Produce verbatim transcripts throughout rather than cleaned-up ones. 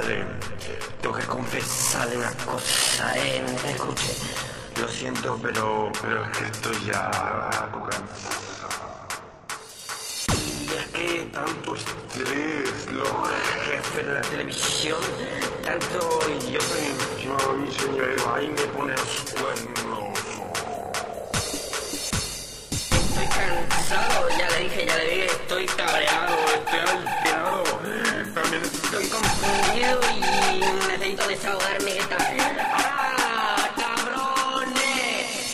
padre, tengo que confesarle una cosa, eh, escuche, lo siento, pero, pero es que estoy ya cansado. Y es que tanto estrés, los jefes de la televisión, tanto y yo soy encima mi señora ahí me pone los cuernos. Estoy cansado, ya le dije, ya le dije, estoy cabreado, estoy alterado, también estoy confundido y necesito desahogarme, ¿qué tal? ¡Ah, cabrones!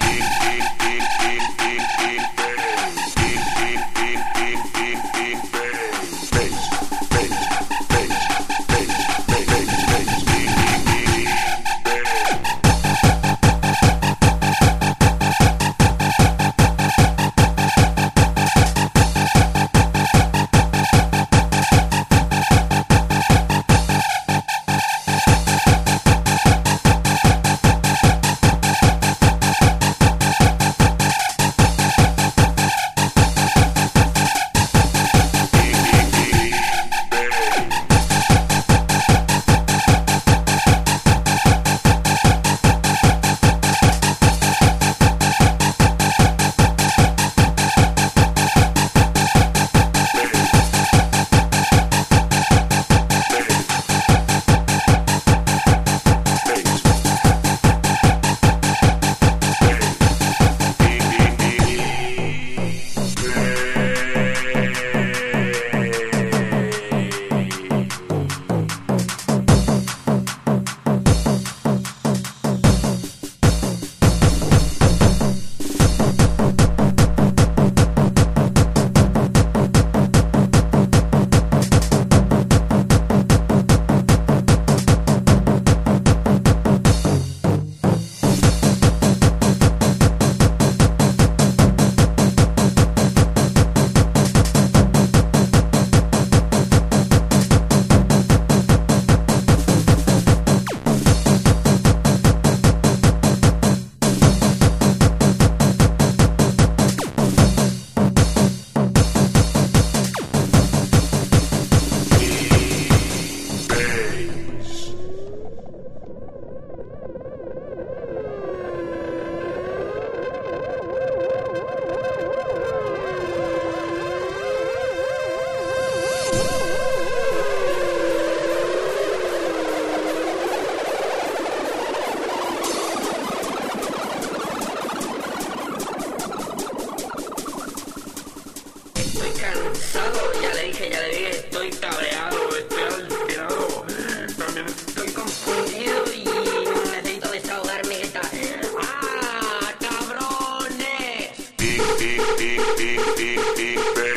Estoy cansado, ya le dije, ya le dije, estoy cabreado, estoy alterado, también estoy confundido y necesito desahogarme, ¿qué tal? ¡Ah, cabrones!